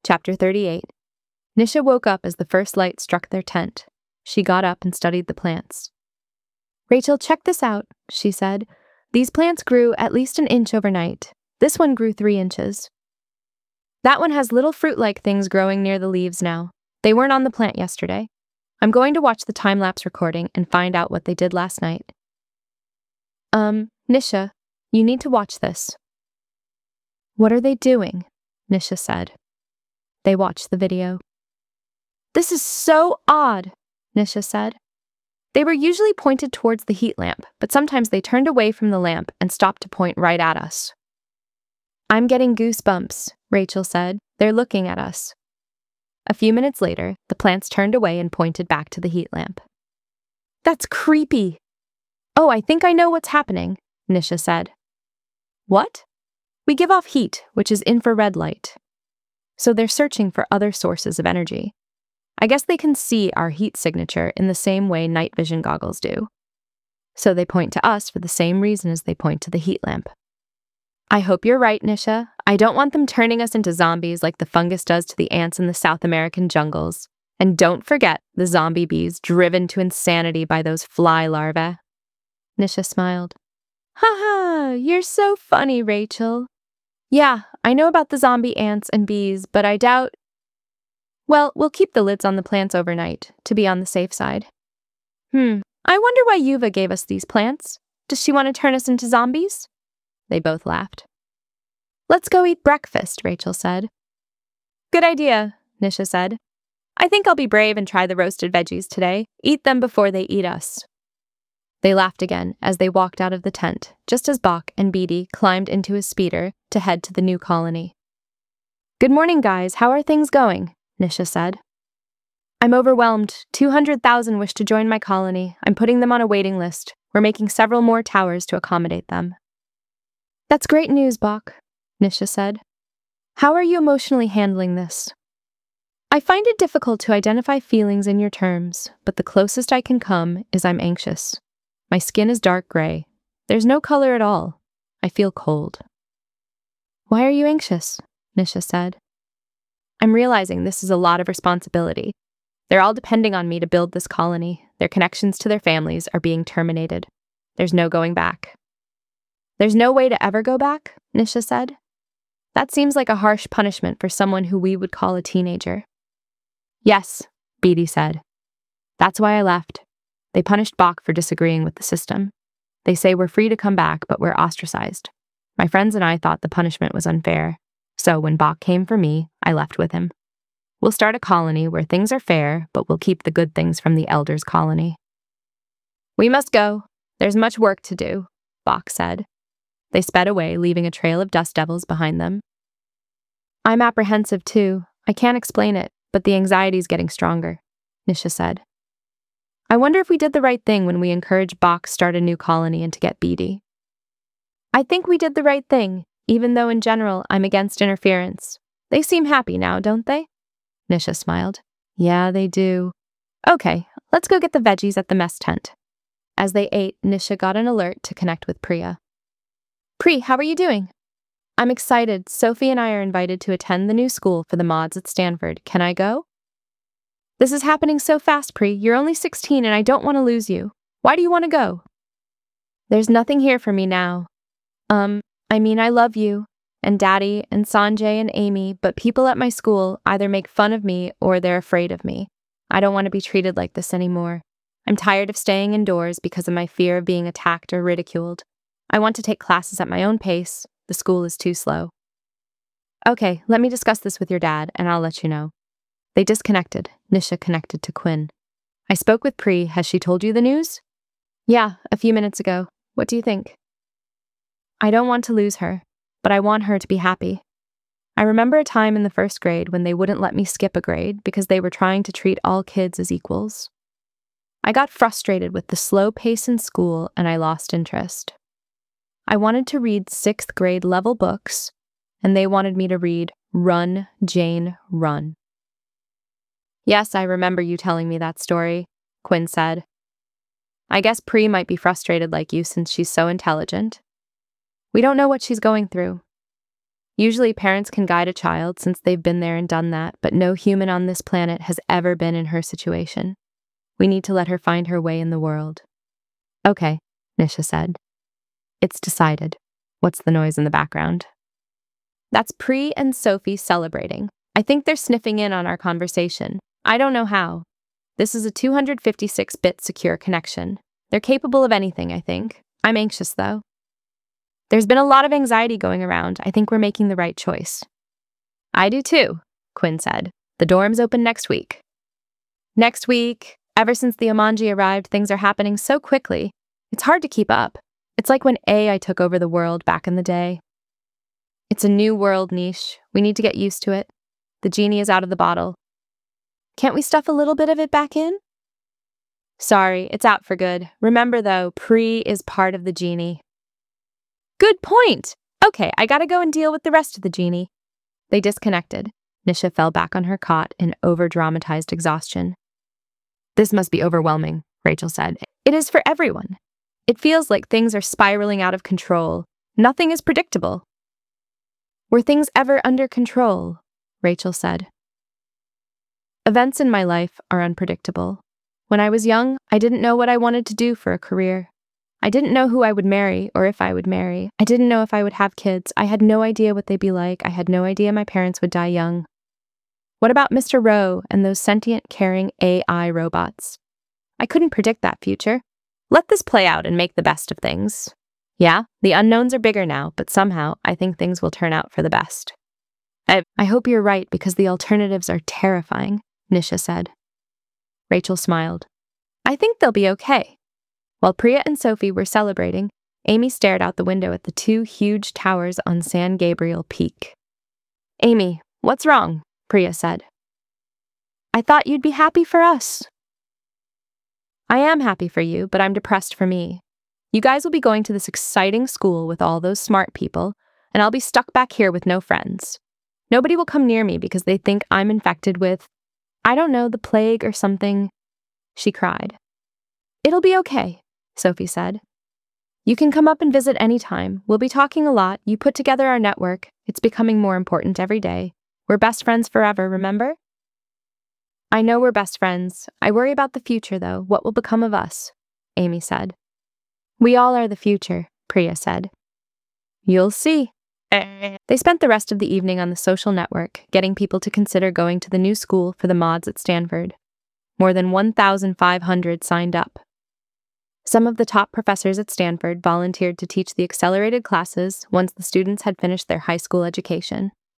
Chapter 38. Nisha woke up as the first light struck their tent. She got up and studied the plants. "Rachel, check this out," she said. "These plants grew at least an inch overnight. This one grew 3 inches. That one has little fruit-like things growing near the leaves now. They weren't on the plant yesterday. I'm going to watch the time-lapse recording and find out what they did last night." Nisha, you need to watch this." "What are they doing?" Nisha said. They watched the video. "This is so odd," Nisha said. "They were usually pointed towards the heat lamp, but sometimes they turned away from the lamp and stopped to point right at us." "I'm getting goosebumps," Rachel said. "They're looking at us." A few minutes later, the plants turned away and pointed back to the heat lamp. "That's creepy." "Oh, I think I know what's happening," Nisha said. "What?" "We give off heat, which is infrared light. So they're searching for other sources of energy. I guess they can see our heat signature in the same way night vision goggles do. So they point to us for the same reason as they point to the heat lamp." "I hope you're right, Nisha. I don't want them turning us into zombies like the fungus does to the ants in the South American jungles. And don't forget the zombie bees driven to insanity by those fly larvae." Nisha smiled. "Ha ha, you're so funny, Rachel. Yeah, I know about the zombie ants and bees, but I doubt... Well, we'll keep the lids on the plants overnight, to be on the safe side. I wonder why Yuva gave us these plants. Does she want to turn us into zombies?" They both laughed. "Let's go eat breakfast," Rachel said. "Good idea," Nisha said. "I think I'll be brave and try the roasted veggies today. Eat them before they eat us." They laughed again as they walked out of the tent, just as Bach and Beatty climbed into his speeder to head to the new colony. "Good morning, guys. How are things going?" Nisha said. "I'm overwhelmed. 200,000 wish to join my colony. I'm putting them on a waiting list. We're making several more towers to accommodate them." "That's great news, Bach," Nisha said. "How are you emotionally handling this?" "I find it difficult to identify feelings in your terms, but the closest I can come is I'm anxious. My skin is dark gray. There's no color at all. I feel cold." "Why are you anxious?" Nisha said. "I'm realizing this is a lot of responsibility. They're all depending on me to build this colony. Their connections to their families are being terminated. There's no going back." "There's no way to ever go back?" Nisha said. "That seems like a harsh punishment for someone who we would call a teenager." "Yes," Beatty said. "That's why I left. They punished Bach for disagreeing with the system. They say we're free to come back, but we're ostracized. My friends and I thought the punishment was unfair. So when Bach came for me, I left with him. We'll start a colony where things are fair, but we'll keep the good things from the elders' colony." "We must go. There's much work to do," Bach said. They sped away, leaving a trail of dust devils behind them. "I'm apprehensive too. I can't explain it, but the anxiety's getting stronger," Nisha said. "I wonder if we did the right thing when we encouraged Bach to start a new colony and to get Beatty." "I think we did the right thing, even though in general I'm against interference. They seem happy now, don't they?" Nisha smiled. "Yeah, they do. Okay, let's go get the veggies at the mess tent." As they ate, Nisha got an alert to connect with Priya. "Pri, how are you doing?" "I'm excited. Sophie and I are invited to attend the new school for the mods at Stanford. Can I go?" "This is happening so fast, Pri. You're only 16 and I don't want to lose you. Why do you want to go?" "There's nothing here for me now. I love you, and Daddy, and Sanjay, and Amy, but people at my school either make fun of me or they're afraid of me. I don't want to be treated like this anymore. I'm tired of staying indoors because of my fear of being attacked or ridiculed. I want to take classes at my own pace. The school is too slow." "Okay, let me discuss this with your dad, and I'll let you know." They disconnected. Nisha connected to Quinn. "I spoke with Pri. Has she told you the news?" "Yeah, a few minutes ago. What do you think?" "I don't want to lose her, but I want her to be happy. I remember a time in the first grade when they wouldn't let me skip a grade because they were trying to treat all kids as equals. I got frustrated with the slow pace in school and I lost interest. I wanted to read 6th grade level books, and they wanted me to read Run, Jane, Run." "Yes, I remember you telling me that story," Quinn said. "I guess Pri might be frustrated like you since she's so intelligent. We don't know what she's going through." Usually, parents can guide a child since they've been there and done that, but no human on this planet has ever been in her situation. We need to let her find her way in the world. Okay, Nisha said. It's decided. What's the noise in the background? That's Pri and Sophie celebrating. I think they're sniffing in on our conversation. I don't know how. This is a 256-bit secure connection. They're capable of anything, I think. I'm anxious, though. There's been a lot of anxiety going around. I think we're making the right choice. I do too, Quinn said. The dorms open next week. Next week? Ever since the Omanji arrived, things are happening so quickly. It's hard to keep up. It's like when AI took over the world back in the day. It's a new world, Niche. We need to get used to it. The genie is out of the bottle. Can't we stuff a little bit of it back in? Sorry, it's out for good. Remember, though, Pri is part of the genie. Good point! Okay, I gotta go and deal with the rest of the genie. They disconnected. Nisha fell back on her cot in over-dramatized exhaustion. This must be overwhelming, Rachel said. It is for everyone. It feels like things are spiraling out of control. Nothing is predictable. Were things ever under control? Rachel said. Events in my life are unpredictable. When I was young, I didn't know what I wanted to do for a career. I didn't know who I would marry or if I would marry. I didn't know if I would have kids. I had no idea what they'd be like. I had no idea my parents would die young. What about Mr. Rowe and those sentient, caring AI robots? I couldn't predict that future. Let this play out and make the best of things. Yeah, the unknowns are bigger now, but somehow I think things will turn out for the best. I hope you're right because the alternatives are terrifying, Nisha said. Rachel smiled. I think they'll be okay. While Priya and Sophie were celebrating, Amy stared out the window at the two huge towers on San Gabriel Peak. Amy, what's wrong? Priya said. I thought you'd be happy for us. I am happy for you, but I'm depressed for me. You guys will be going to this exciting school with all those smart people, and I'll be stuck back here with no friends. Nobody will come near me because they think I'm infected with, I don't know, the plague or something. She cried. It'll be okay, Sophie said. You can come up and visit anytime. We'll be talking a lot. You put together our network. It's becoming more important every day. We're best friends forever, remember? I know we're best friends. I worry about the future, though. What will become of us? Amy said. We all are the future, Priya said. You'll see. They spent the rest of the evening on the social network, getting people to consider going to the new school for the mods at Stanford. More than 1,500 signed up. Some of the top professors at Stanford volunteered to teach the accelerated classes once the students had finished their high school education.